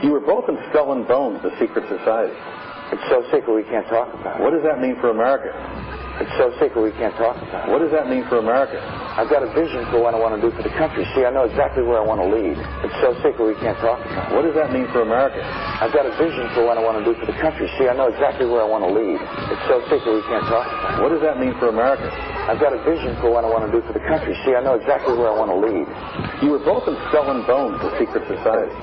You were both in Skull and Bones, the secret society. It's so secret we can't talk about it. What does that mean for America? It's so secret we can't talk about it. What does that mean for America? I've got a vision for what I want to do for the country. See, I know exactly where I want to lead. It's so secret we can't talk about it. What does that mean for America? I've got a vision for what I want to do for the country. See, I know exactly where I want to lead. It's so secret we can't talk about it. What does that mean for America? I've got a vision for what I want to do for the country. See, I know exactly where I want to lead. You were both in Skull and Bones, the secret society.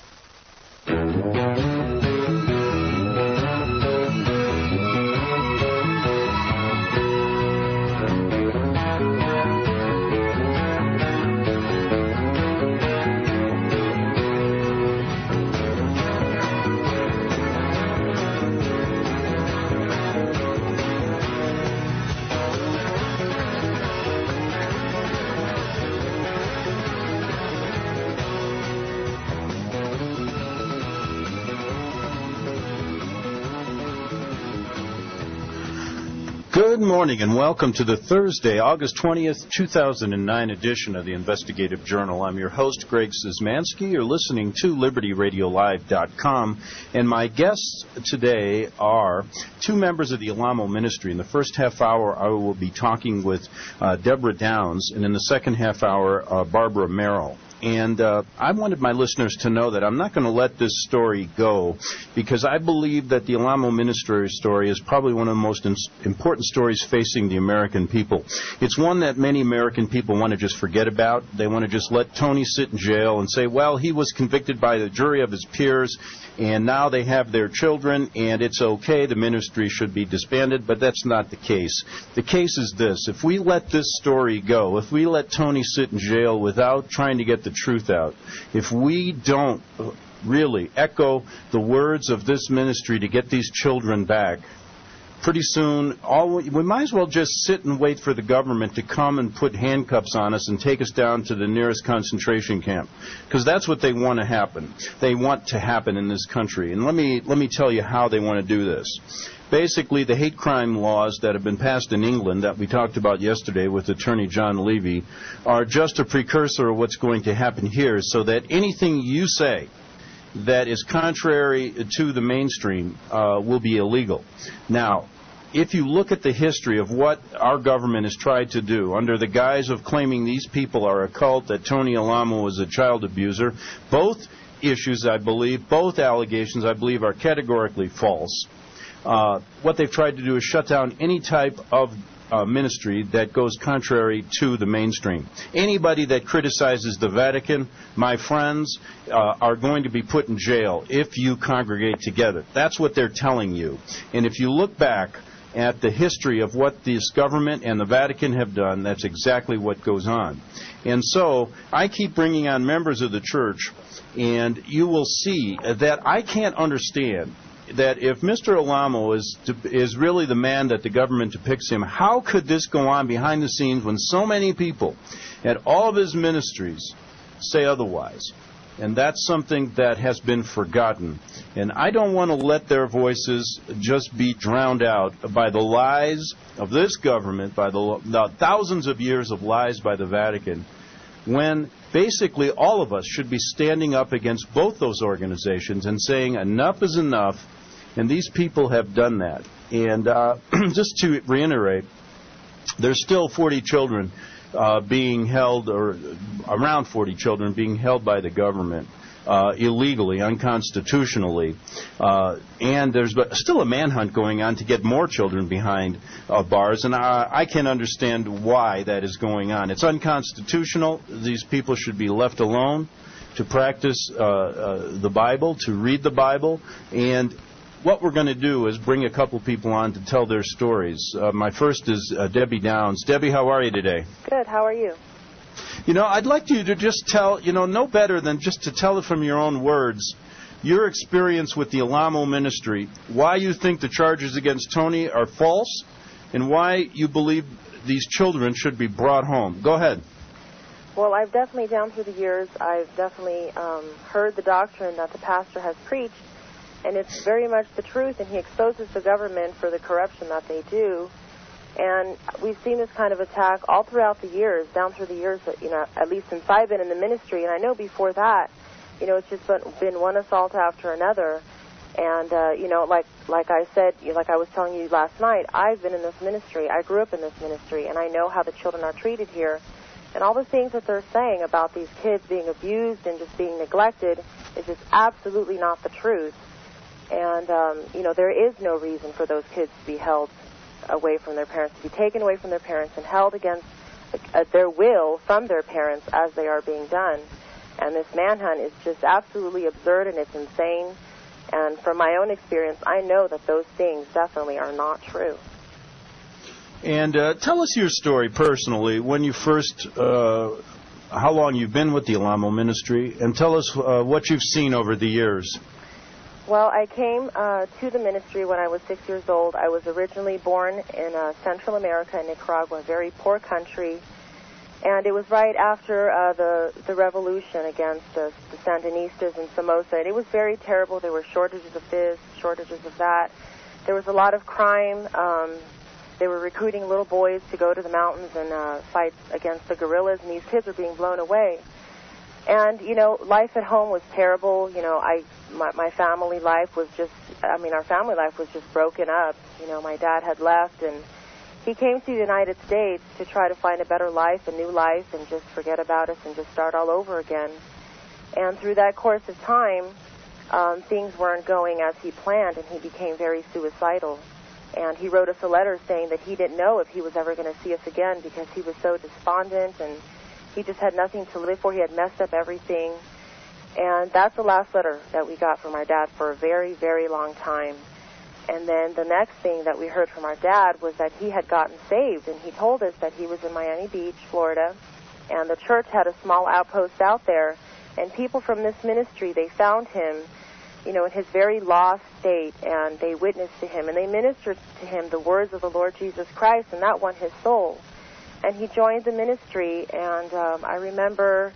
Good morning and welcome to the Thursday, August 20th, 2009 edition of the Investigative Journal. I'm your host, Greg Szymanski. You're listening to LibertyRadioLive.com, and my guests today are two members of the Alamo Ministry. In the first half hour, I will be talking with Deborah Downs, and in the second half hour, Barbara Merrill. And I wanted my listeners to know that I'm not going to let this story go because I believe that the Alamo Ministry story is probably one of the most important stories facing the American people. It's one that many American people want to just forget about. They want to just let Tony sit in jail and say, well, he was convicted by the jury of his peers, and now they have their children, and it's okay, the ministry should be disbanded, but that's not the case. The case is this. If we let this story go, if we let Tony sit in jail without trying to get the truth out, if we don't really echo the words of this ministry to get these children back, pretty soon we might as well just sit and wait for the government to come and put handcuffs on us and take us down to the nearest concentration camp, because that's what they want to happen. They want to happen in this country. And let me tell you how they want to do this. Basically, the hate crime laws that have been passed in England that we talked about yesterday with Attorney John Levy are just a precursor of what's going to happen here, so that anything you say that is contrary to the mainstream will be illegal. Now, if you look at the history of what our government has tried to do under the guise of claiming these people are a cult, that Tony Alamo was a child abuser, both issues, I believe, both allegations, I believe, are categorically false. What they've tried to do is shut down any type of ministry that goes contrary to the mainstream. Anybody that criticizes the Vatican, my friends, are going to be put in jail if you congregate together. That's what they're telling you. And if you look back at the history of what this government and the Vatican have done, that's exactly what goes on. And so I keep bringing on members of the church, and you will see that I can't understand that if Mr. Alamo is really the man that the government depicts him, how could this go on behind the scenes when so many people at all of his ministries say otherwise? And that's something that has been forgotten. And I don't want to let their voices just be drowned out by the lies of this government, by the thousands of years of lies by the Vatican, when basically all of us should be standing up against both those organizations and saying enough is enough. And these people have done that. And just to reiterate, there's still 40 children being held, or around 40 children being held by the government illegally, unconstitutionally. And there's still a manhunt going on to get more children behind bars. And I can't understand why that is going on. It's unconstitutional. These people should be left alone to practice the Bible, to read the Bible. And what we're going to do is bring a couple people on to tell their stories. My first is Debbie Downs. Debbie, how are you today? Good. How are you? You know, I'd like you to just tell, no better than just to tell it from your own words, your experience with the Alamo Ministry, why you think the charges against Tony are false, and why you believe these children should be brought home. Go ahead. Well, I've definitely, down through the years, I've definitely heard the doctrine that the pastor has preached, and it's very much the truth, and he exposes the government for the corruption that they do. And we've seen this kind of attack all throughout the years, down through the years, at least since I've been in the ministry, and I know before that, You know, it's just been one assault after another. And, you know, like I said, like I was telling you last night, I've been in this ministry. I grew up in this ministry, and I know how the children are treated here. And all the things that they're saying about these kids being abused and just being neglected is just absolutely not the truth. And, you know, there is no reason for those kids to be held away from their parents, to be taken away from their parents and held against their will from their parents as they are being done. And this manhunt is just absolutely absurd, and it's insane. And from my own experience, I know that those things definitely are not true. And tell us your story personally, when you first, how long you've been with the Alamo Ministry, and tell us what you've seen over the years. Well, I came to the ministry when I was 6 years old. I was originally born in Central America, in Nicaragua, a very poor country. And it was right after the revolution against the Sandinistas in Somoza. And it was very terrible. There were shortages of this, shortages of that. There was a lot of crime. They were recruiting little boys to go to the mountains and fight against the guerrillas, and these kids were being blown away. And, you know, life at home was terrible. You know, my family life was just, our family life was just broken up. You know, my dad had left, and he came to the United States to try to find a better life, a new life, and just forget about us and just start all over again. And through that course of time, things weren't going as he planned, and he became very suicidal. And he wrote us a letter saying that he didn't know if he was ever going to see us again because he was so despondent and he just had nothing to live for. He had messed up everything. And that's the last letter that we got from our dad for a very, very long time. And then the next thing that we heard from our dad was that he had gotten saved, and he told us that he was in Miami Beach, Florida, and the church had a small outpost out there, and people from this ministry, they found him, you know, in his very lost state, and they witnessed to him, and they ministered to him the words of the Lord Jesus Christ, and that won his soul. And he joined the ministry, and I remember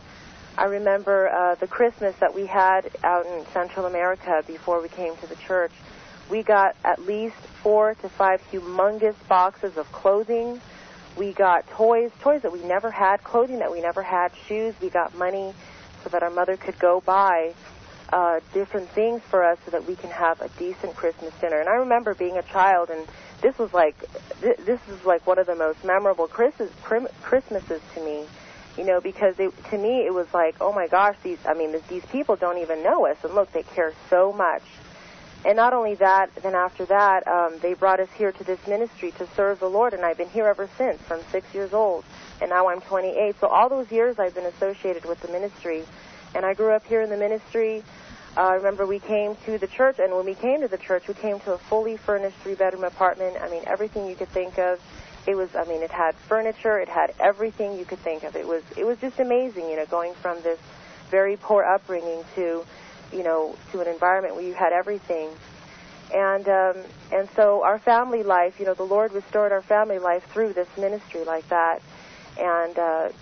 the Christmas that we had out in Central America before we came to the church. We got at least 4 to 5 humongous boxes of clothing. We got toys that we never had, clothing that we never had, shoes. We got money so that our mother could go buy different things for us so that we can have a decent Christmas dinner. And I remember being a child, and this is like one of the most memorable Christmases to me, you know, because to me it was like, oh my gosh, these people don't even know us, and look, they care so much. And not only that, then after that, they brought us here to this ministry to serve the Lord, and I've been here ever since, from 6 years old, and now I'm 28. So all those years I've been associated with the ministry, and I grew up here in the ministry. I remember we came to the church, and when we came to the church, we came to a fully furnished 3-bedroom apartment. I mean, everything you could think of. It had furniture, it had everything you could think of. It was just amazing, you know, going from this very poor upbringing to an environment where you had everything. And so our family life, you know, the Lord restored our family life through this ministry like that. And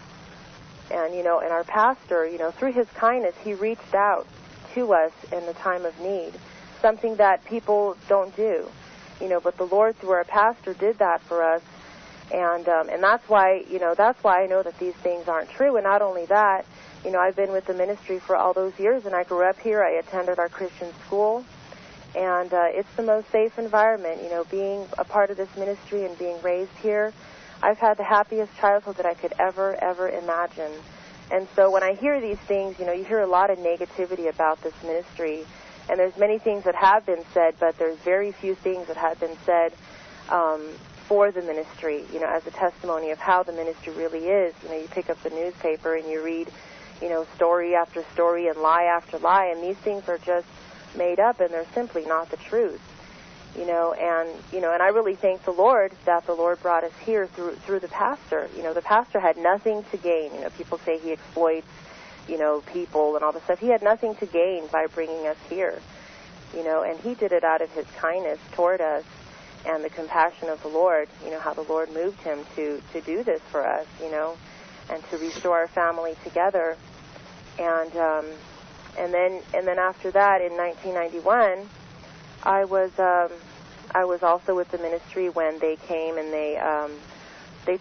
our pastor, you know, through his kindness, he reached out to us in the time of need, something that people don't do, you know, but the Lord through our pastor did that for us. And that's why I know that these things aren't true. And not only that, you know, I've been with the ministry for all those years, and I grew up here. I attended our Christian school, and it's the most safe environment, you know, being a part of this ministry and being raised here. I've had the happiest childhood that I could ever imagine. And so when I hear these things, you know, you hear a lot of negativity about this ministry, and there's many things that have been said, but there's very few things that have been said for the ministry, you know, as a testimony of how the ministry really is. You know, you pick up the newspaper and you read, you know, story after story and lie after lie, and these things are just made up, and they're simply not the truth, you know. And I really thank the Lord that the Lord brought us here through the pastor. You know, the pastor had nothing to gain. You know, people say he exploits, you know, people and all this stuff. He had nothing to gain by bringing us here, you know, and he did it out of his kindness toward us and the compassion of the Lord. You know, how the Lord moved him to do this for us, you know, and to restore our family together. And then after that, in 1991, I was also with the ministry when they came and they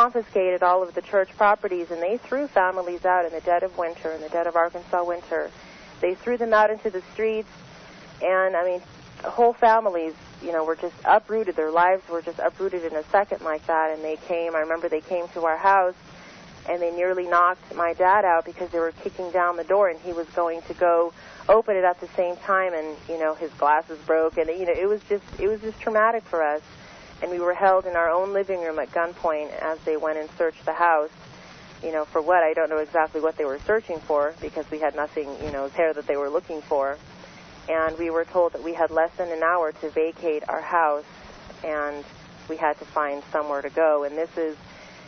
confiscated all of the church properties, and they threw families out in the dead of winter, in the dead of Arkansas winter. they threw them out into the streets, and, I mean, whole families, you know, were just uprooted. Their lives were just uprooted in a second like that, and they came, I remember they came to our house, and they nearly knocked my dad out because they were kicking down the door, and he was going to go open it at the same time, and, you know, his glasses broke, and, you know, it was just traumatic for us. And we were held in our own living room at gunpoint as they went and searched the house, you know, for what? I don't know exactly what they were searching for, because we had nothing, you know, there that they were looking for. And we were told that we had less than an hour to vacate our house, and we had to find somewhere to go. And this is,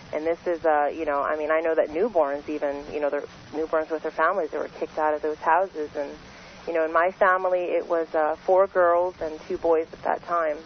you know, I mean, I know that newborns even, you know, newborns with their families, they were kicked out of those houses. And, you know, in my family, it was 4 girls and 2 boys at that time.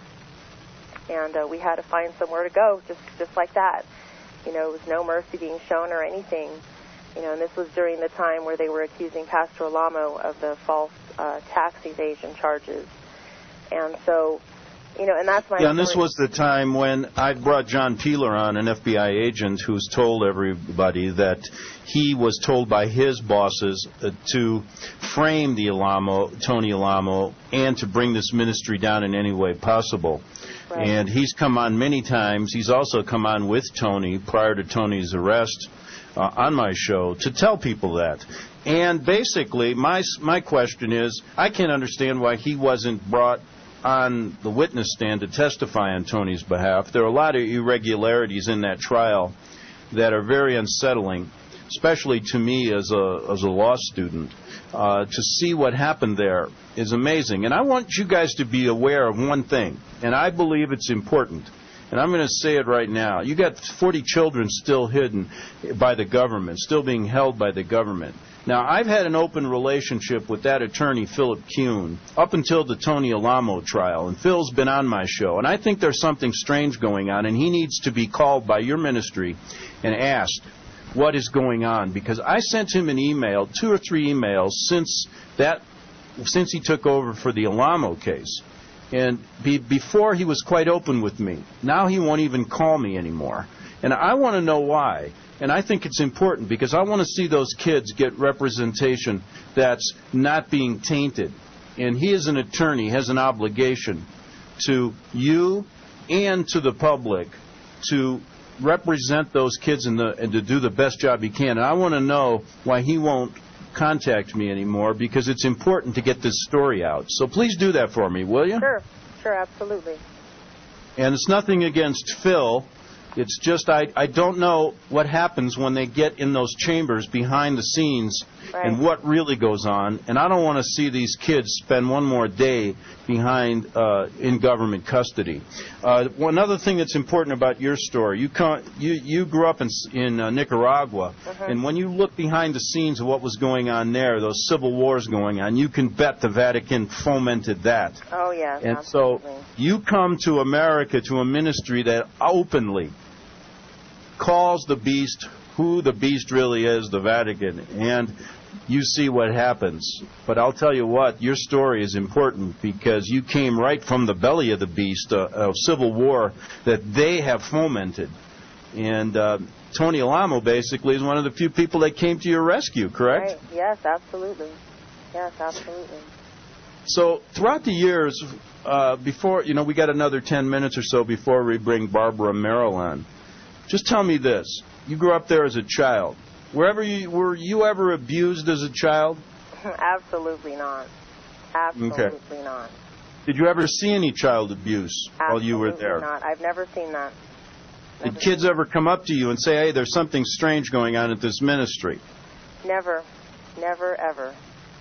And we had to find somewhere to go, just like that. You know, it was no mercy being shown or anything. You know, and this was during the time where they were accusing Pastor Alamo of the false tax evasion charges. And so, you know, and that's my... Yeah, and this was the time when I brought John Peeler on, an FBI agent who's told everybody that he was told by his bosses to frame the Tony Alamo, and to bring this ministry down in any way possible. Right. And he's come on many times. He's also come on with Tony prior to Tony's arrest on my show to tell people that. And basically, my question is, I can't understand why he wasn't brought on the witness stand to testify on Tony's behalf. There are a lot of irregularities in that trial that are very unsettling, especially to me as a law student. To see what happened there is amazing. And I want you guys to be aware of one thing, and I believe it's important. And I'm going to say it right now. You got 40 children still hidden by the government, still being held by the government. Now, I've had an open relationship with that attorney, Philip Kuhn, up until the Tony Alamo trial, and Phil's been on my show. And I think there's something strange going on, and he needs to be called by your ministry and asked what is going on, because I sent him an email, 2 or 3 emails since he took over for the Alamo case, and before he was quite open with me. Now he won't even call me anymore, and I want to know why. And I think it's important, because I want to see those kids get representation that's not being tainted. And he, as an attorney, has an obligation to you and to the public to represent those kids and to do the best job he can. And I want to know why he won't contact me anymore, because it's important to get this story out. So please do that for me, will you? Sure, absolutely. And it's nothing against Phil. It's just I don't know what happens when they get in those chambers behind the scenes, right, and what really goes on. And I don't want to see these kids spend one more day behind in government custody. One other thing that's important about your story, you grew up in Nicaragua, and when you look behind the scenes of what was going on there, those civil wars going on, you can bet the Vatican fomented that. Oh, yeah. And absolutely. so you come to America, to a ministry that openly calls the beast who the beast really is, the Vatican, and you see what happens. But I'll tell you what, your story is important, because you came right from the belly of the beast, a civil war that they have fomented. And Tony Alamo basically is one of the few people that came to your rescue, correct? Right. Yes, absolutely. Yes, absolutely. So throughout the years, before, you know, we got another 10 minutes or so before we bring Barbara Merrill on. Just tell me this. You grew up there as a child. Were you ever abused as a child? Absolutely not. Absolutely not. Did you ever see any child abuse while you were there? Absolutely not. I've never seen that. Did kids ever come up to you and say, hey, there's something strange going on at this ministry? Never. Never, ever.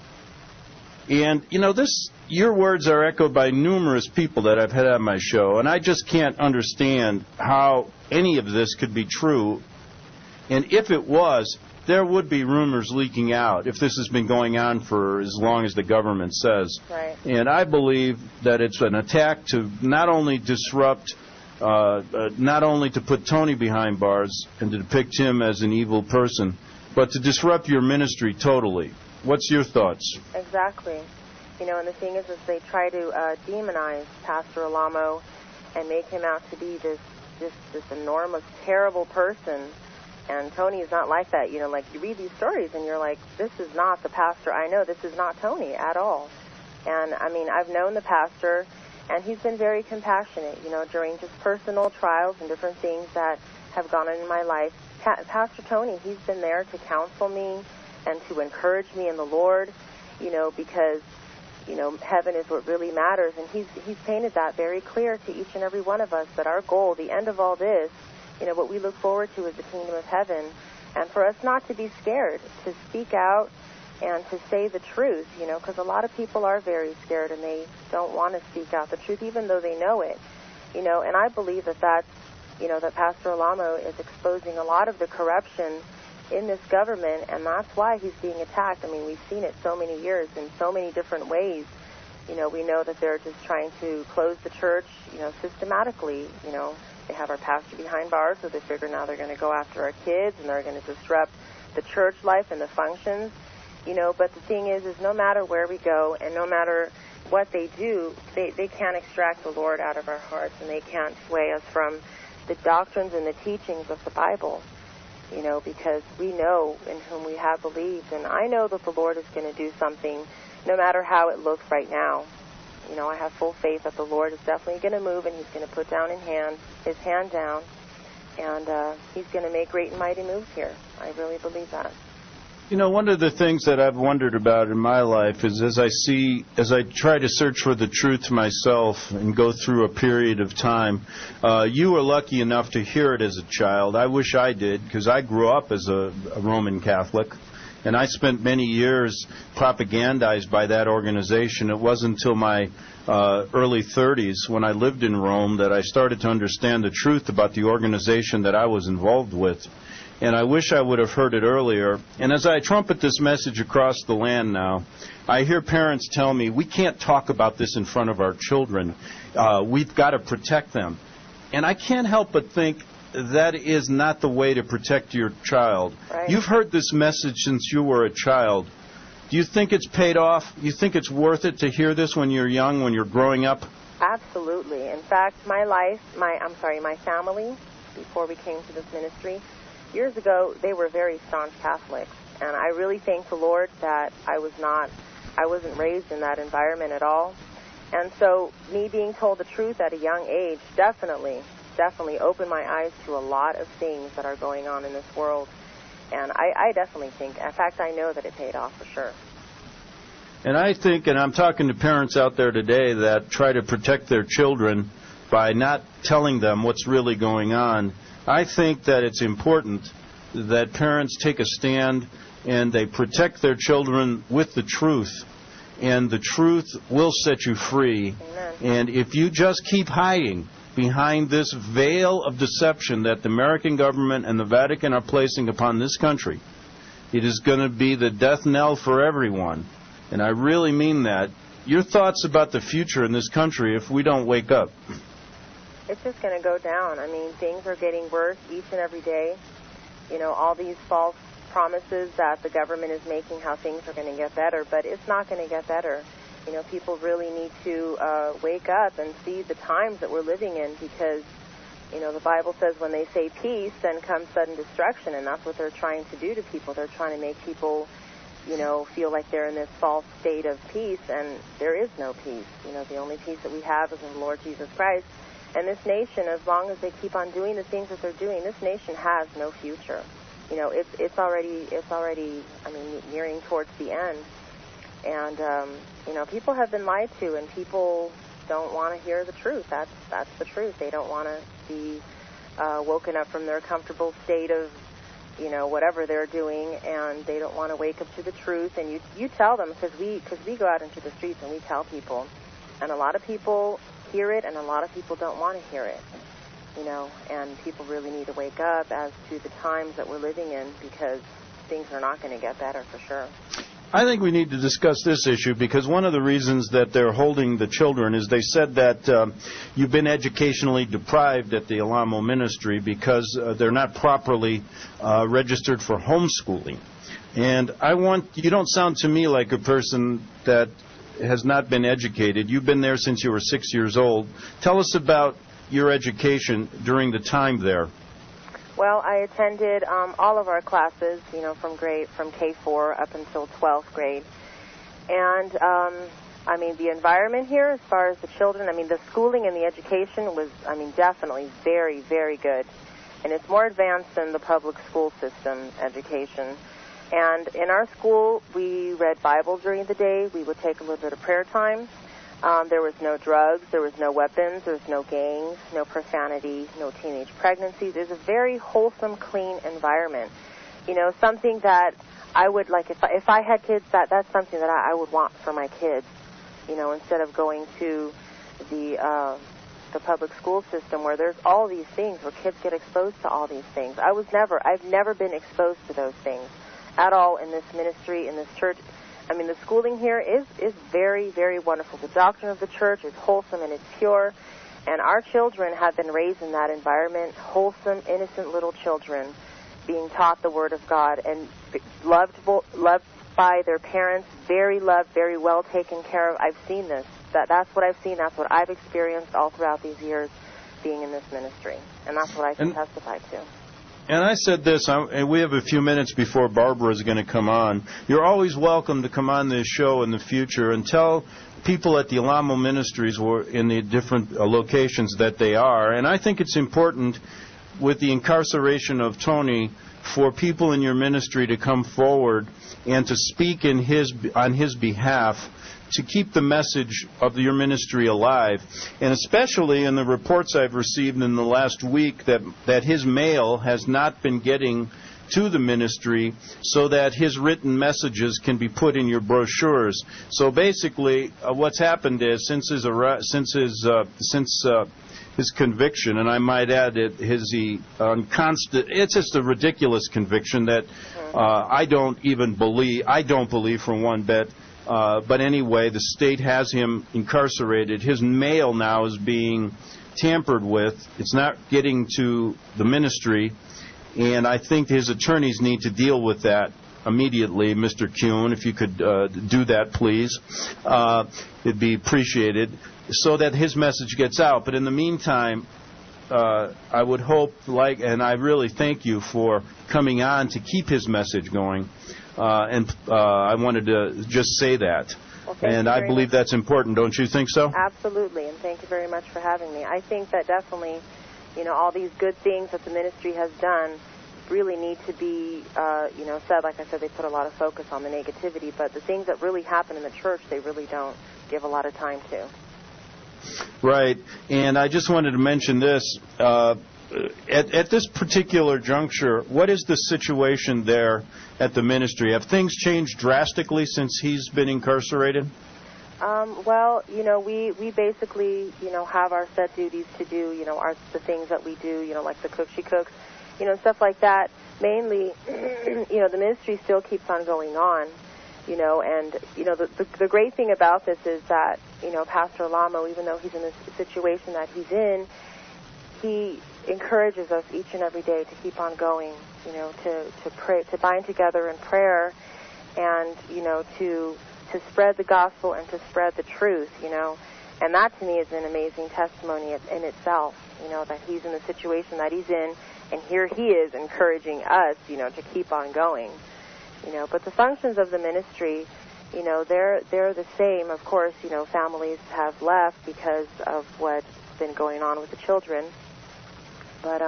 And, you know, your words are echoed by numerous people that I've had on my show, and I just can't understand how any of this could be true. And if it was, there would be rumors leaking out if this has been going on for as long as the government says. Right. And I believe that it's an attack to not only disrupt, not only to put Tony behind bars and to depict him as an evil person, but to disrupt your ministry totally. What's your thoughts? Exactly. You know, and the thing is they try to demonize Pastor Alamo and make him out to be this enormous, terrible person. And Tony is not like that. Like you read these stories and you're like, this is not the pastor I know. This is not Tony at all. And, I mean, I've known the pastor, and he's been very compassionate, during just personal trials and different things that have gone on in my life. Pastor Tony, he's been there to counsel me and to encourage me in the Lord, because, heaven is what really matters. And he's painted that very clear to each and every one of us, that our goal, the end of all this, what we look forward to is the kingdom of heaven. And for us not to be scared, to speak out and to say the truth, because a lot of people are very scared and they don't want to speak out the truth, even though they know it, and I believe that that Pastor Alamo is exposing a lot of the corruption in this government, and that's why he's being attacked. I mean, we've seen it so many years in so many different ways. We know that they're just trying to close the church, systematically. They have our pastor behind bars, so they figure now they're going to go after our kids and they're going to disrupt the church life and the functions. But the thing is no matter where we go and no matter what they do, they can't extract the Lord out of our hearts, and they can't sway us from the doctrines and the teachings of the Bible, because we know in whom we have believed. And I know that the Lord is going to do something no matter how it looks right now. I have full faith that the Lord is definitely going to move, and he's going to put down his hand down, and he's going to make great and mighty moves here. I really believe that. One of the things that I've wondered about in my life is as I try to search for the truth myself and go through a period of time, you were lucky enough to hear it as a child. I wish I did, because I grew up as a Roman Catholic, and I spent many years propagandized by that organization. It wasn't until my early 30s, when I lived in Rome, that I started to understand the truth about the organization that I was involved with. And I wish I would have heard it earlier. And as I trumpet this message across the land now, I hear parents tell me, we can't talk about this in front of our children. We've got to protect them. And I can't help but think that is not the way to protect your child. Right. You've heard this message since you were a child. Do you think it's paid off? Do you think it's worth it to hear this when you're young, when you're growing up? Absolutely. In fact, my family, before we came to this ministry, years ago, they were very staunch Catholics, and I really thank the Lord that I wasn't raised in that environment at all. And so me being told the truth at a young age definitely opened my eyes to a lot of things that are going on in this world. And I definitely think, in fact, I know that it paid off for sure. And I think, and I'm talking to parents out there today that try to protect their children by not telling them what's really going on, I think that it's important that parents take a stand and they protect their children with the truth. And the truth will set you free. Amen. And if you just keep hiding behind this veil of deception that the American government and the Vatican are placing upon this country, it is going to be the death knell for everyone. And I really mean that. Your thoughts about the future in this country if we don't wake up? It's just going to go down. I mean, things are getting worse each and every day. All these false promises that the government is making, how things are going to get better, but it's not going to get better. People really need to wake up and see the times that we're living in, because, the Bible says when they say peace, then comes sudden destruction, and that's what they're trying to do to people. They're trying to make people, feel like they're in this false state of peace, and there is no peace. The only peace that we have is in the Lord Jesus Christ. And this nation, as long as they keep on doing the things that they're doing, this nation has no future. It's already, nearing towards the end. And, people have been lied to, and people don't want to hear the truth. That's the truth. They don't want to be woken up from their comfortable state of, whatever they're doing, and they don't want to wake up to the truth. And you tell them, because we go out into the streets and we tell people, and a lot of people hear it, and a lot of people don't want to hear it, and people really need to wake up as to the times that we're living in, because things are not going to get better for sure. I think we need to discuss this issue, because one of the reasons that they're holding the children is they said that you've been educationally deprived at the Alamo Ministry because they're not properly registered for homeschooling. And you don't sound to me like a person that has not been educated. You've been there since you were 6 years old. Tell us about your education during the time there. Well, I attended all of our classes, from K4 up until 12th grade. And, the environment here, as far as the children, the schooling and the education was, definitely very, very good. And it's more advanced than the public school system education. And in our school, we read Bible during the day. We would take a little bit of prayer time. There was no drugs. There was no weapons. There was no gangs, no profanity, no teenage pregnancies. It was a very wholesome, clean environment. Something that I would like, if I had kids, that's something that I would want for my kids, instead of going to the public school system where there's all these things, where kids get exposed to all these things. I've never been exposed to those things at all in this ministry, in this church. The schooling here is very, very wonderful. The doctrine of the church is wholesome and it's pure, and our children have been raised in that environment, wholesome, innocent little children being taught the Word of God and loved by their parents, very loved, very well taken care of. I've seen this. That's what I've seen. That's what I've experienced all throughout these years being in this ministry, and that's what I can testify to. And I said this, and we have a few minutes before Barbara is going to come on. You're always welcome to come on this show in the future and tell people at the Alamo Ministries or in the different locations that they are. And I think it's important with the incarceration of Tony for people in your ministry to come forward and to speak on his behalf, to keep the message of your ministry alive. And especially in the reports I've received in the last week that his mail has not been getting to the ministry so that his written messages can be put in your brochures. So basically what's happened is since his conviction, and I might add it's just a ridiculous conviction that I don't believe for one bit. But anyway, the state has him incarcerated. His mail now is being tampered with. It's not getting to the ministry, and I think his attorneys need to deal with that immediately. Mr. Kuhn, if you could do that, please. It'd be appreciated so that his message gets out. But in the meantime, I would hope, and I really thank you for coming on to keep his message going. And I wanted to just say that. Well, and I believe that's important. Don't you think so? Absolutely, and thank you very much for having me. I think that definitely, all these good things that the ministry has done really need to be, said. Like I said, they put a lot of focus on the negativity, but the things that really happen in the church, they really don't give a lot of time to. Right, and I just wanted to mention this. At this particular juncture, what is the situation there at the ministry? Have things changed drastically since he's been incarcerated? Well, we basically, have our set duties to do, the things that we do, like the cook she cooks, stuff like that. Mainly, the ministry still keeps on going on, and, the great thing about this is that, Pastor Alamo, even though he's in this situation that he's in, he encourages us each and every day to keep on going, to pray, to bind together in prayer, and, to spread the gospel and to spread the truth, And that to me is an amazing testimony in itself, that he's in the situation that he's in, and here he is encouraging us, to keep on going, But the functions of the ministry, they're the same. Of course, families have left because of what's been going on with the children. But,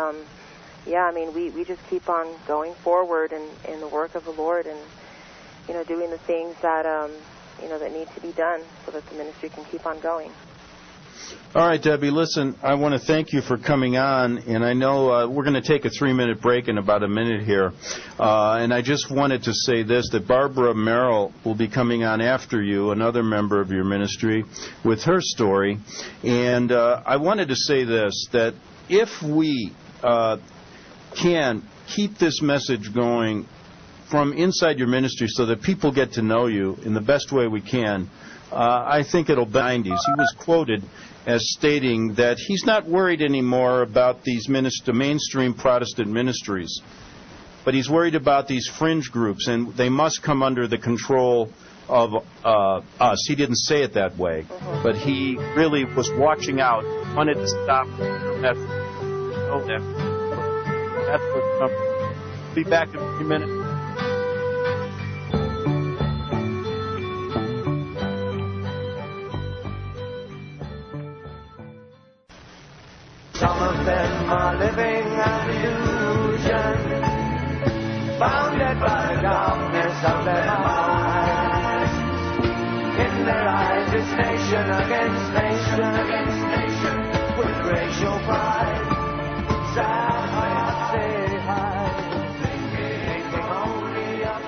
we just keep on going forward in the work of the Lord and, doing the things that, that need to be done so that the ministry can keep on going. All right, Debbie, listen, I want to thank you for coming on, and I know we're going to take a 3-minute break in about a minute here. And I just wanted to say this, that Barbara Merrill will be coming on after you, another member of your ministry, with her story. And I wanted to say this, that if we can keep this message going from inside your ministry so that people get to know you in the best way we can, I think it'll be 90s. He was quoted as stating that he's not worried anymore about these mainstream Protestant ministries, but he's worried about these fringe groups, and they must come under the control of us. He didn't say it that way, but he really was watching out, wanted to stop that. That's what's coming. Be back in a few minutes. Some of them are living an illusion, bounded by the darkness of their minds. In their eyes it's nation against nation, with racial pride. Sad hearts say hi, thinking only of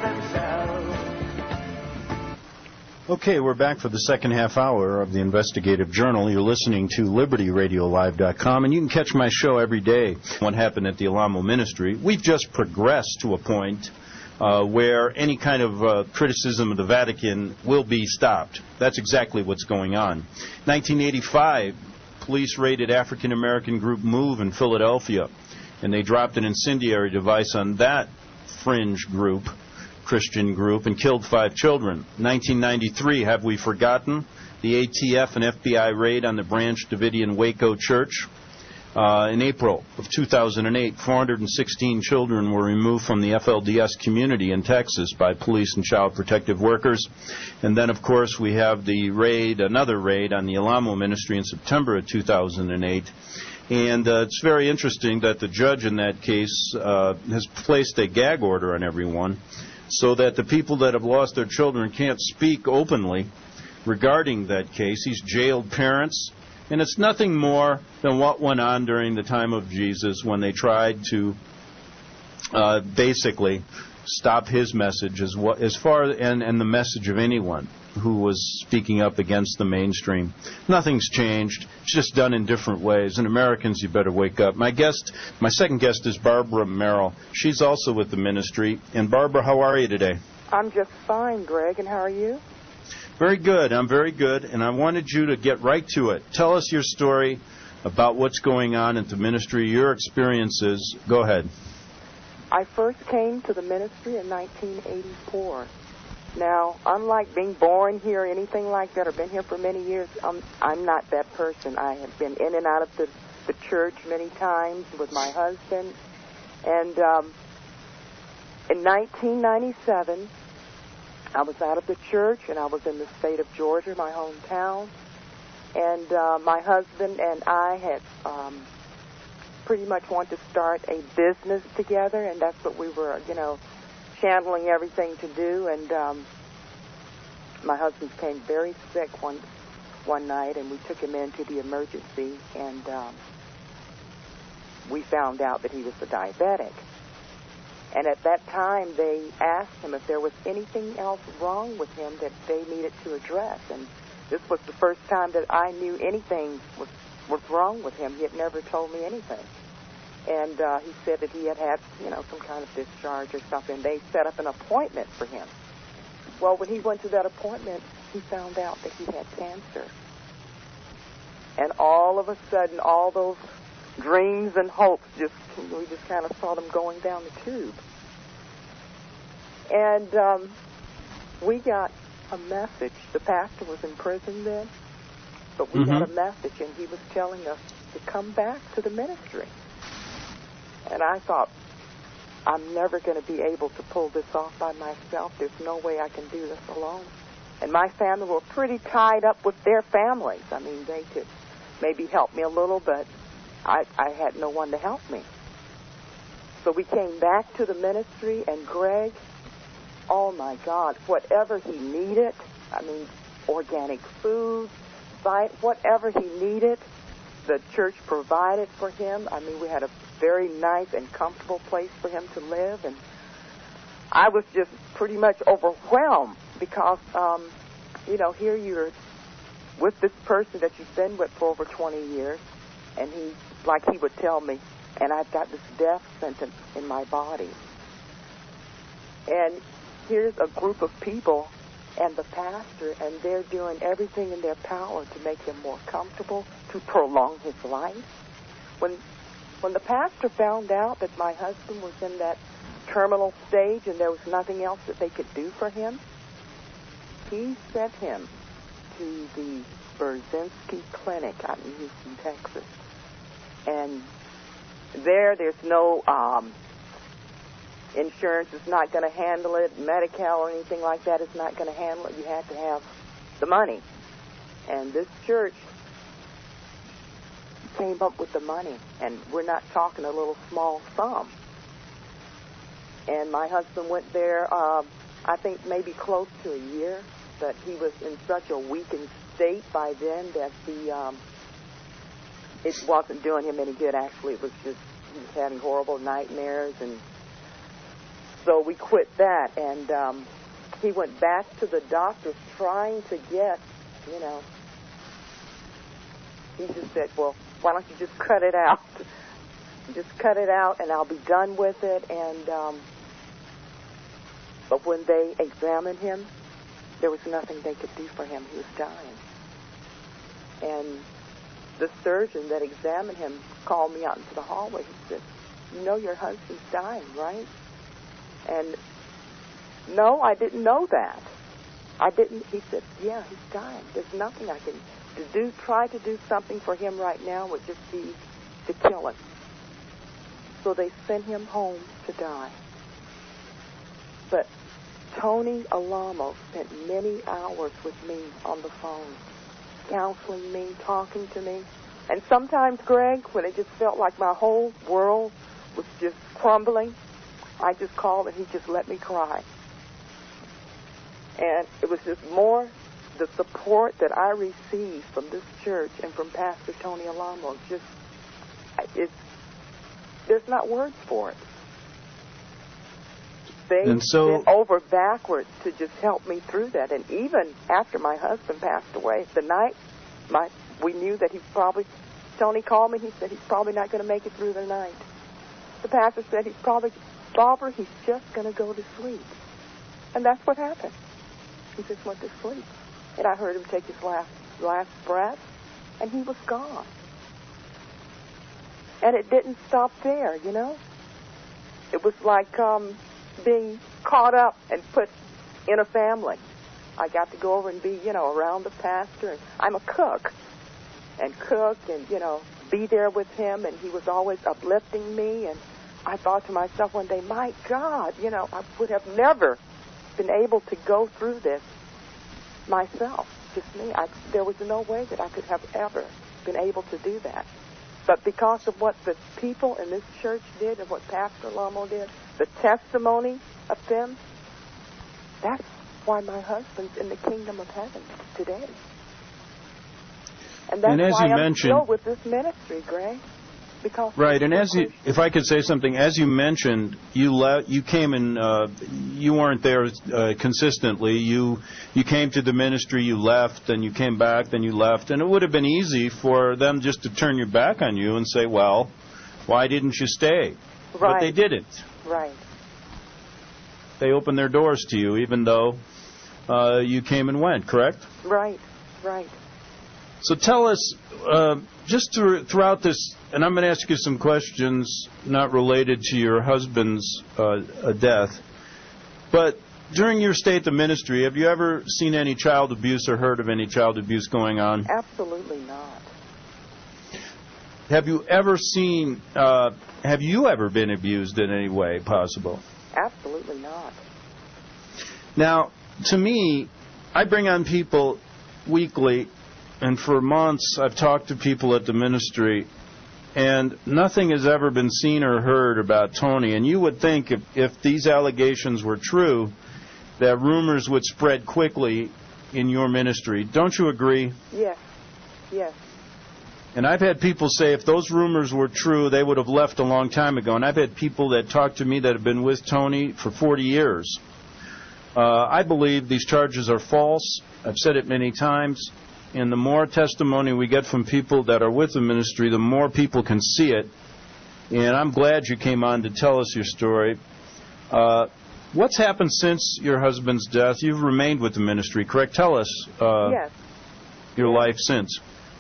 themselves. Okay, we're back for the second half hour of the Investigative Journal. You're listening to LibertyRadiolive.com, and you can catch my show every day. What happened at the Alamo Ministry? We've just progressed to a point where any kind of criticism of the Vatican will be stopped. That's exactly what's going on. 1985, police raided African-American group MOVE in Philadelphia, and they dropped an incendiary device on that fringe group, Christian group, and killed 5 children. 1993, have we forgotten? The ATF and FBI raid on the Branch Davidian Waco Church. In April of 2008, 416 children were removed from the FLDS community in Texas by police and child protective workers. And then, of course, we have the raid, another raid on the Alamo Ministry in September of 2008. And it's very interesting that the judge in that case has placed a gag order on everyone so that the people that have lost their children can't speak openly regarding that case. He's jailed parents. And it's nothing more than what went on during the time of Jesus when they tried to basically stop his message and the message of anyone who was speaking up against the mainstream. Nothing's changed. It's just done in different ways. And Americans, you better wake up. My second guest is Barbara Merrill. She's also with the ministry. And Barbara, how are you today? I'm just fine, Greg. And how are you? Very good. I'm very good, and I wanted you to get right to it. Tell us your story about what's going on at the ministry, your experiences. Go ahead. I first came to the ministry in 1984. Now, unlike being born here or anything like that, or been here for many years, I'm not that person. I have been in and out of the church many times with my husband. And in 1997... I was out of the church, and I was in the state of Georgia, my hometown, and my husband and I had pretty much wanted to start a business together, and that's what we were, channeling everything to do, and my husband became very sick one night, and we took him into the emergency, and we found out that he was a diabetic. And at that time, they asked him if there was anything else wrong with him that they needed to address. And this was the first time that I knew anything was wrong with him. He had never told me anything. And he said that he had some kind of discharge or something. They set up an appointment for him. Well, when he went to that appointment, he found out that he had cancer. And all of a sudden, all those dreams and hopes we just kind of saw them going down the tube. And we got a message. The pastor was in prison then, but we got a message, and he was telling us to come back to the ministry. And I thought, I'm never going to be able to pull this off by myself. There's no way I can do this alone. And my family were pretty tied up with their families. I mean, they could maybe help me a little, but I had no one to help me. So we came back to the ministry, and Greg, oh my God, whatever he needed, I mean, organic food, whatever he needed, the church provided for him. I mean, we had a very nice and comfortable place for him to live, and I was just pretty much overwhelmed because, here you're with this person that you've been with for over 20 years, and he would tell me, and I've got this death sentence in my body. And here's a group of people and the pastor, and they're doing everything in their power to make him more comfortable, to prolong his life. When the pastor found out that my husband was in that terminal stage and there was nothing else that they could do for him, he sent him to the Burzynski Clinic out in Houston, Texas. And There's no insurance is not going to handle it. Medi-Cal or anything like that is not going to handle it. You have to have the money. And this church came up with the money, and we're not talking a little small sum. And my husband went there, I think maybe close to a year, but he was in such a weakened state by then that it wasn't doing him any good. Actually, it was just he was having horrible nightmares, and so we quit that. And he went back to the doctor trying to get, he just said, well, why don't you just cut it out? Just cut it out, and I'll be done with it. And but when they examined him, there was nothing they could do for him. He was dying. And the surgeon that examined him called me out into the hallway. He said, you know your husband's dying, right? And no, I didn't know that. I didn't. He said, yeah, he's dying. There's nothing I can do. Try to do something for him right now would just be to kill him. So they sent him home to die. But Tony Alamo spent many hours with me on the phone, counseling me, talking to me. And sometimes, Greg, when it just felt like my whole world was just crumbling, I just called and he just let me cry. And it was just more the support that I received from this church and from Pastor Tony Alamo. There's not words for it. They went over backwards to just help me through that. And even after my husband passed away, the night we knew that Tony called me, he said he's probably not going to make it through the night. The pastor said Barbara, he's just going to go to sleep. And that's what happened. He just went to sleep. And I heard him take his last breath, and he was gone. And it didn't stop there, It was like being caught up and put in a family. I got to go over and be, around the pastor. And I'm a cook, and be there with him, and he was always uplifting me. And I thought to myself one day, my God, I would have never been able to go through this myself, just me. There was no way that I could have ever been able to do that. But because of what the people in this church did and what Pastor Alamo did, the testimony of them, that's why my husband's in the kingdom of heaven today. And that's why I'm still with this ministry, Greg. Right, and if I could say something, as you mentioned, you came and you weren't there consistently. You came to the ministry, you left, and you came back, then you left, and it would have been easy for them just to turn your back on you and say, well, why didn't you stay? Right. But they didn't. Right. They opened their doors to you, even though you came and went, correct? Right, right. So tell us, just throughout this, and I'm going to ask you some questions not related to your husband's death, but during your stay at the ministry, have you ever seen any child abuse or heard of any child abuse going on? Absolutely not. Have you ever been abused in any way possible? Absolutely not. Now, to me, I bring on people weekly, and for months I've talked to people at the ministry, and nothing has ever been seen or heard about Tony. And you would think if these allegations were true, that rumors would spread quickly in your ministry. Don't you agree? Yes. Yes. And I've had people say if those rumors were true, they would have left a long time ago. And I've had people that talk to me that have been with Tony for 40 years. I believe these charges are false. I've said it many times. And the more testimony we get from people that are with the ministry, the more people can see it. And I'm glad you came on to tell us your story. What's happened since your husband's death? You've remained with the ministry, correct? Tell us yes. Your life since.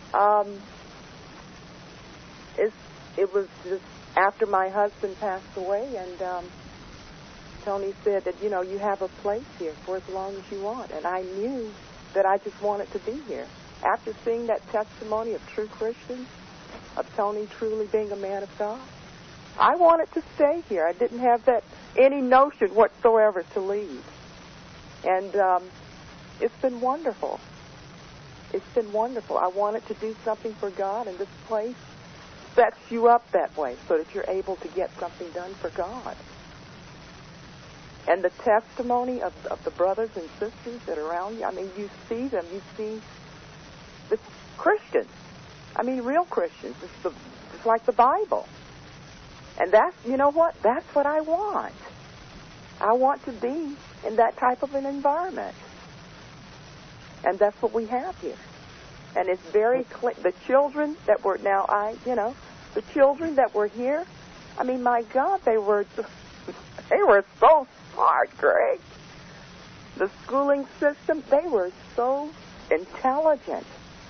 It was just after my husband passed away, and Tony said that, you have a place here for as long as you want. And I knew that I just wanted to be here. After seeing that testimony of true Christians, of Tony truly being a man of God, I wanted to stay here. I didn't have any notion whatsoever to leave. And it's been wonderful. It's been wonderful. I wanted to do something for God, and this place sets you up that way so that you're able to get something done for God. And the testimony of the brothers and sisters that are around you, I mean, you see them. You see the Christians. I mean, real Christians. It's like the Bible. And that's, you know what? That's what I want. I want to be in that type of an environment. And that's what we have here. And it's very clear. The children that were, the children that were here, I mean, my God, they were so smart, Greg. The schooling system, they were so intelligent,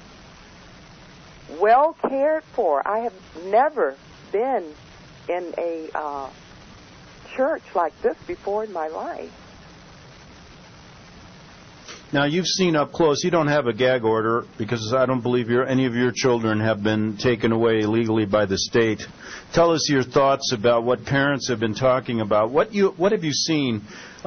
well cared for. I have never been in a church like this before in my life. Now, you've seen up close, you don't have a gag order because I don't believe any of your children have been taken away illegally by the state. Tell us your thoughts about what parents have been talking about. What have you seen?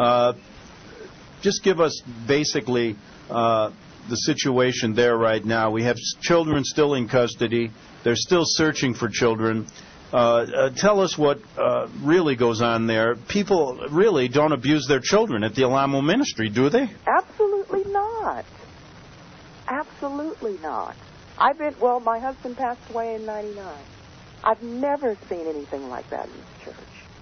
Just give us basically the situation there right now. We have children still in custody. They're still searching for children. Tell us what really goes on there. People really don't abuse their children at the Alamo Ministry, do they? Absolutely not. Absolutely not. My husband passed away in 99. I've never seen anything like that in this church.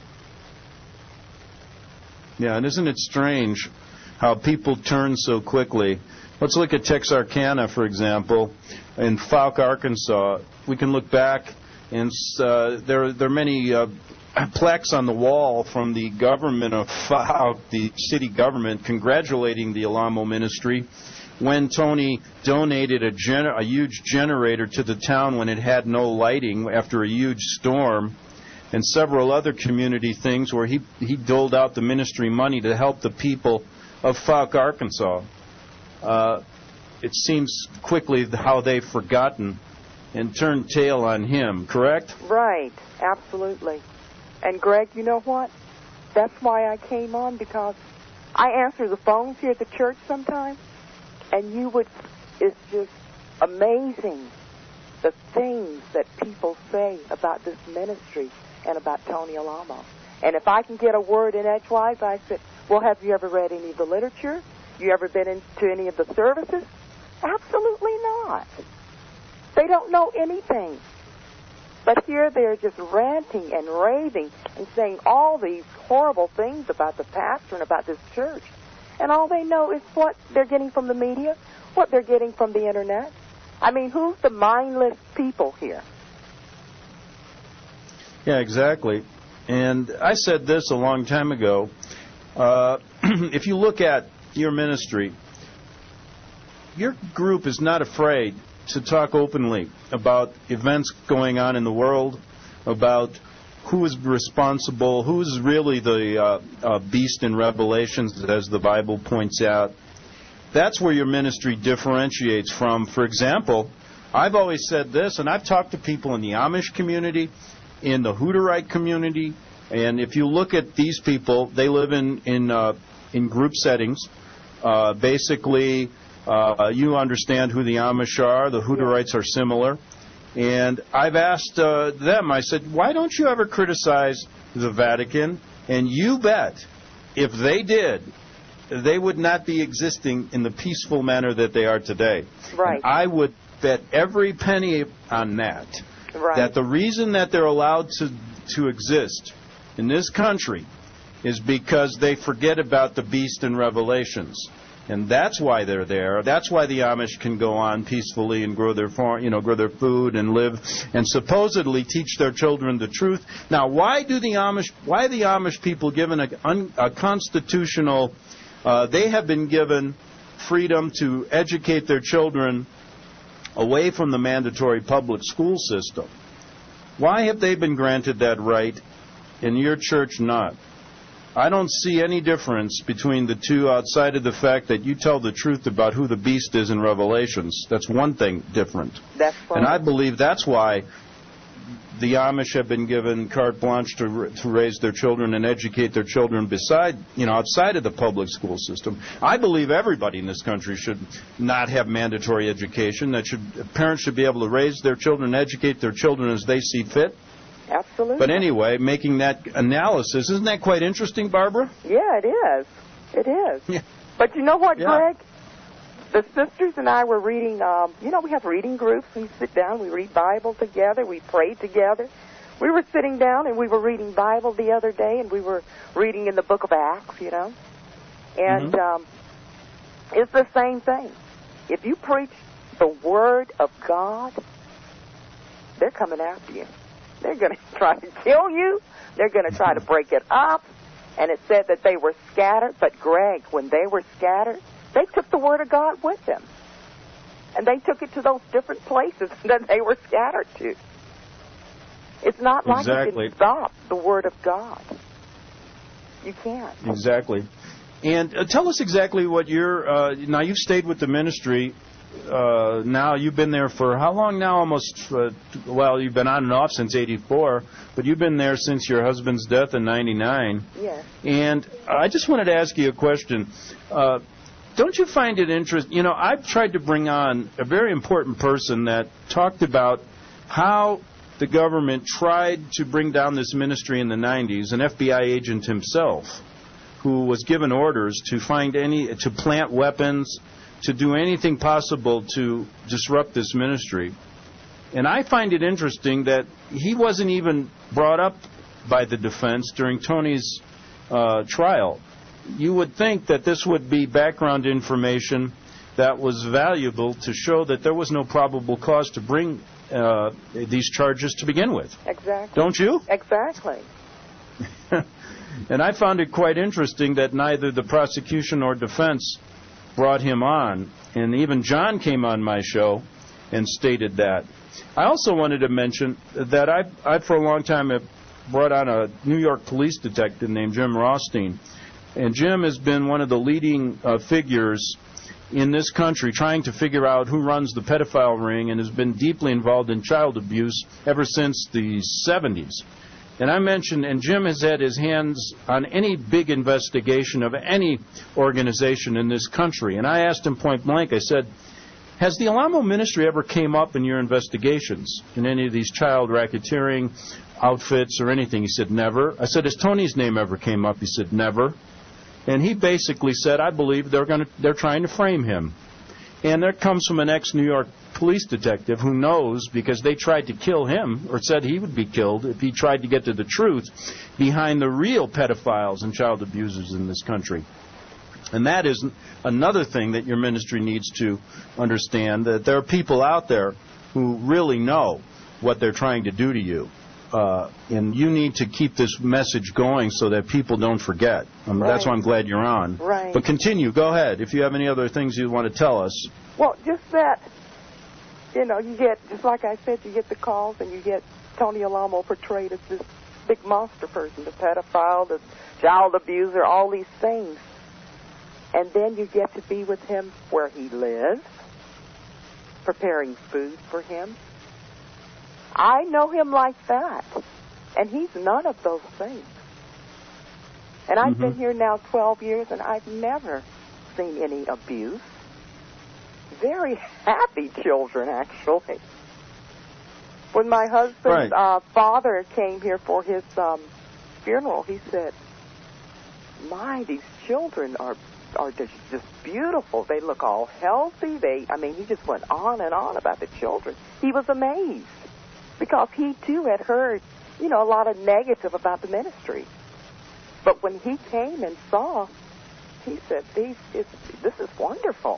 Yeah, and isn't it strange how people turn so quickly? Let's look at Texarkana, for example. In Fouke, Arkansas, we can look back, and there are many plaques on the wall from the government of Fouke, the city government, congratulating the Alamo Ministry when Tony donated a huge generator to the town when it had no lighting after a huge storm, and several other community things where he doled out the ministry money to help the people of Fouke, Arkansas. It seems quickly how they've forgotten and turned tail on him, correct? Right, absolutely. And Greg, you know what? That's why I came on, because I answer the phones here at the church sometimes, and it's just amazing the things that people say about this ministry and about Tony Alamo. And if I can get a word in edgewise, I said, well, have you ever read any of the literature? You ever been into any of the services? Absolutely not. They don't know anything. But here they're just ranting and raving and saying all these horrible things about the pastor and about this church. And all they know is what they're getting from the media, what they're getting from the Internet. I mean, who's the mindless people here? Yeah, exactly. And I said this a long time ago. If you look at your ministry, your group is not afraid to talk openly about events going on in the world, about who is responsible, who is really the beast in Revelations, as the Bible points out. That's where your ministry differentiates from. For example, I've always said this, and I've talked to people in the Amish community, in the Hutterite community, and if you look at these people, they live in group settings. Basically, you understand who the Amish are. The Hutterites are similar. And I've asked them, I said, why don't you ever criticize the Vatican? And you bet, if they did, they would not be existing in the peaceful manner that they are today. Right. And I would bet every penny on that. Right. That the reason that they're allowed to exist in this country is because they forget about the beast in Revelations. And that's why they're there. That's why the Amish can go on peacefully and grow their farm, grow their food and live and supposedly teach their children the truth. Now, why are the Amish people given a constitutional, they have been given freedom to educate their children away from the mandatory public school system? Why have they been granted that right and your church not? I don't see any difference between the two outside of the fact that you tell the truth about who the beast is in Revelations. That's one thing different. That's right. And I believe that's why the Amish have been given carte blanche to raise their children and educate their children outside of the public school system. I believe everybody in this country should not have mandatory education. Parents should be able to raise their children and educate their children as they see fit. Absolutely. But anyway, making that analysis, isn't that quite interesting, Barbara? Yeah, it is. It is. Yeah. But you know what, Yeah. Greg? The sisters and I were reading, we have reading groups. We sit down, we read Bible together, we pray together. We were sitting down and we were reading Bible the other day, and we were reading in the book of Acts, And it's the same thing. If you preach the Word of God, they're coming after you. They're going to try to kill you. They're going to try to break it up. And it said that they were scattered. But, Greg, when they were scattered, they took the Word of God with them. And they took it to those different places that they were scattered to. It's not like you can stop the Word of God. You can't. Exactly. And tell us exactly what now you've stayed with the ministry. Now you've been there for how long now? Almost, you've been on and off since '84, but you've been there since your husband's death in '99. Yes. And I just wanted to ask you a question. Don't you find it interesting? I've tried to bring on a very important person that talked about how the government tried to bring down this ministry in the 90s, an FBI agent himself, who was given orders to to plant weapons, to do anything possible to disrupt this ministry. And I find it interesting that he wasn't even brought up by the defense during Tony's trial. You would think that this would be background information that was valuable to show that there was no probable cause to bring these charges to begin with. Exactly. Don't you? Exactly. And I found it quite interesting that neither the prosecution or defense brought him on. And even John came on my show and stated that. I also wanted to mention that I for a long time have brought on a New York police detective named Jim Rothstein. And Jim has been one of the leading figures in this country trying to figure out who runs the pedophile ring, and has been deeply involved in child abuse ever since the 70s. And I mentioned, and Jim has had his hands on any big investigation of any organization in this country. And I asked him point blank, I said, has the Alamo ministry ever came up in your investigations in any of these child racketeering outfits or anything? He said, never. I said, has Tony's name ever came up? He said, never. And he basically said, I believe they're trying to frame him. And that comes from an ex-New York police detective who knows, because they tried to kill him, or said he would be killed if he tried to get to the truth behind the real pedophiles and child abusers in this country. And that is another thing that your ministry needs to understand, that there are people out there who really know what they're trying to do to you. And you need to keep this message going so that people don't forget. Right. That's why I'm glad you're on. Right. But continue. Go ahead. If you have any other things you want to tell us. Well, just that, you get, just like I said, you get the calls and you get Tony Alamo portrayed as this big monster person, the pedophile, the child abuser, all these things. And then you get to be with him where he lives, preparing food for him. I know him like that, and he's none of those things. And I've been here now 12 years, and I've never seen any abuse. Very happy children, actually. When my husband's father came here for his funeral, he said, my, these children are just beautiful. They look all healthy. He just went on and on about the children. He was amazed, because he, too, had heard, a lot of negative about the ministry. But when he came and saw, he said, this is wonderful.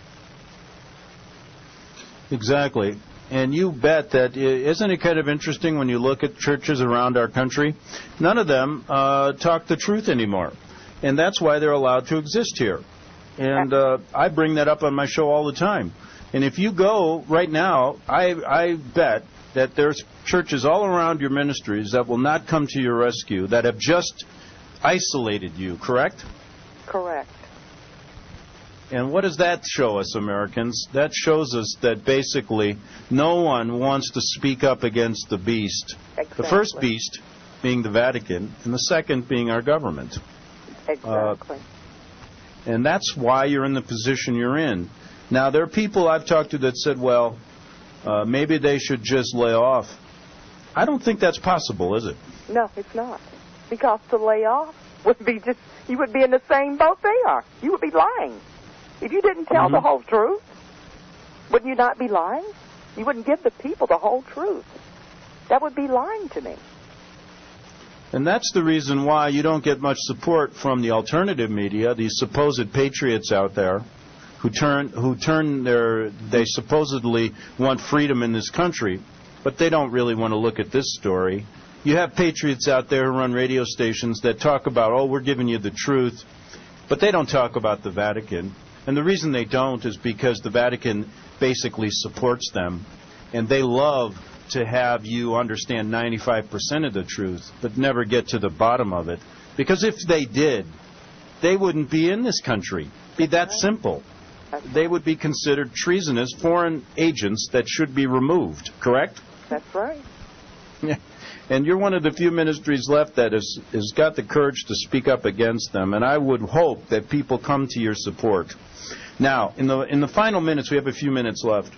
Exactly. And you bet that, isn't it kind of interesting when you look at churches around our country? None of them talk the truth anymore. And that's why they're allowed to exist here. And I bring that up on my show all the time. And if you go right now, I bet that there's churches all around your ministries that will not come to your rescue, that have just isolated you, correct? Correct. And what does that show us, Americans? That shows us that basically no one wants to speak up against the beast. Exactly. The first beast being the Vatican, and the second being our government. Exactly. And that's why you're in the position you're in. Now, there are people I've talked to that said, well, maybe they should just lay off. I don't think that's possible, is it? No, it's not. Because to lay off would be just, you would be in the same boat they are. You would be lying. If you didn't tell the whole truth, wouldn't you not be lying? You wouldn't give the people the whole truth. That would be lying to me. And that's the reason why you don't get much support from the alternative media, these supposed patriots out there they supposedly want freedom in this country, but they don't really want to look at this story. You have patriots out there who run radio stations that talk about, oh, we're giving you the truth, but they don't talk about the Vatican. And the reason they don't is because the Vatican basically supports them, and they love to have you understand 95% of the truth, but never get to the bottom of it. Because if they did, they wouldn't be in this country. It'd be that simple. They would be considered treasonous foreign agents that should be removed, correct? That's right. Yeah. And you're one of the few ministries left that has got the courage to speak up against them, and I would hope that people come to your support. Now, in the final minutes, we have a few minutes left.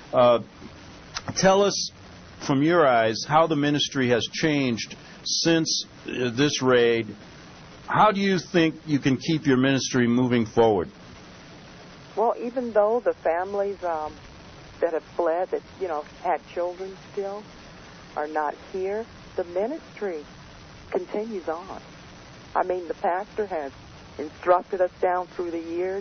Tell us, from your eyes, how the ministry has changed since this raid. How do you think you can keep your ministry moving forward? Well, even though the families that have fled, that, had children still, are not here, the ministry continues on. I mean, the pastor has instructed us down through the years,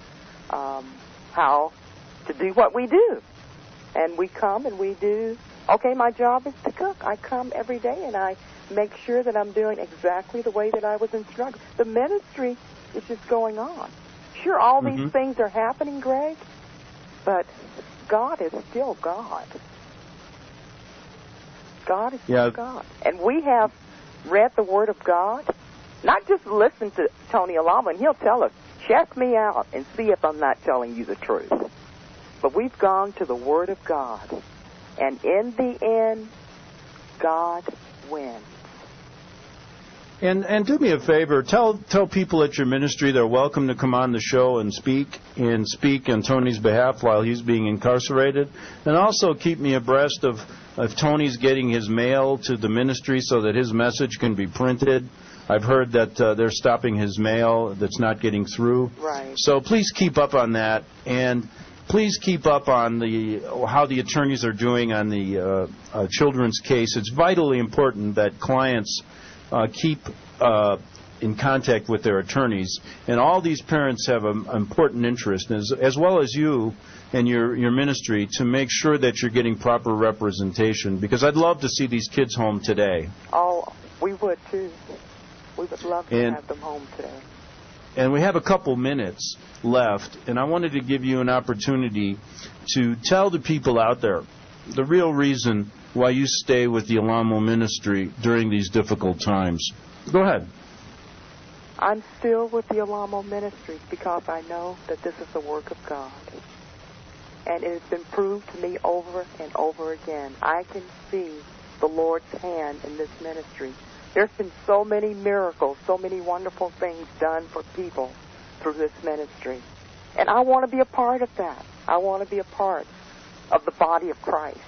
how to do what we do. And we come and we do, okay, my job is to cook. I come every day and I make sure that I'm doing exactly the way that I was instructed. The ministry is just going on. Sure, all these things are happening, Greg, but God is still God. God is still God. And we have read the Word of God, not just listen to Tony Alamo, and he'll tell us, check me out and see if I'm not telling you the truth. But we've gone to the Word of God, and in the end, God wins. And do me a favor, tell people at your ministry they're welcome to come on the show and speak on Tony's behalf while he's being incarcerated. And also keep me abreast of if Tony's getting his mail to the ministry so that his message can be printed. I've heard that they're stopping his mail that's not getting through. Right. So please keep up on that, and please keep up on how the attorneys are doing on the children's case. It's vitally important that clients keep in contact with their attorneys, and all these parents have an important interest, as well as you and your ministry, to make sure that you're getting proper representation, because I'd love to see these kids home today. Oh, we would too. We would love to have them home today. And we have a couple minutes left, and I wanted to give you an opportunity to tell the people out there the real reason why you stay with the Alamo ministry during these difficult times. Go ahead. I'm still with the Alamo Ministries because I know that this is the work of God. And it has been proved to me over and over again. I can see the Lord's hand in this ministry. There's been so many miracles, so many wonderful things done for people through this ministry. And I want to be a part of that. I want to be a part of the body of Christ.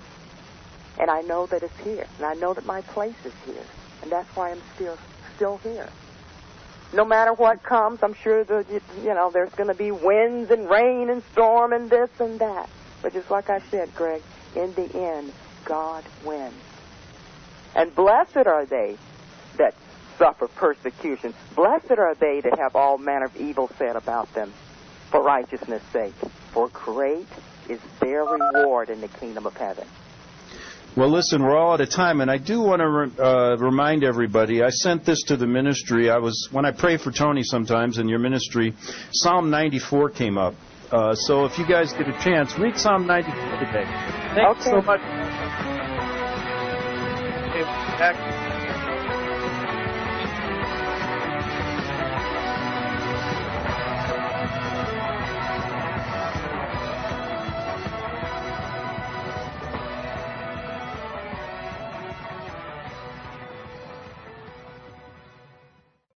And I know that it's here. And I know that my place is here. And that's why I'm still here. No matter what comes, I'm sure that, there's going to be winds and rain and storm and this and that. But just like I said, Greg, in the end, God wins. And blessed are they that suffer persecution. Blessed are they that have all manner of evil said about them for righteousness' sake. For great is their reward in the kingdom of heaven. Well, listen, we're all out of time, and I do want to remind everybody, I sent this to the ministry. When I pray for Tony sometimes in your ministry, Psalm 94 came up. So if you guys get a chance, read Psalm 94 today. Thanks so much. Okay, back.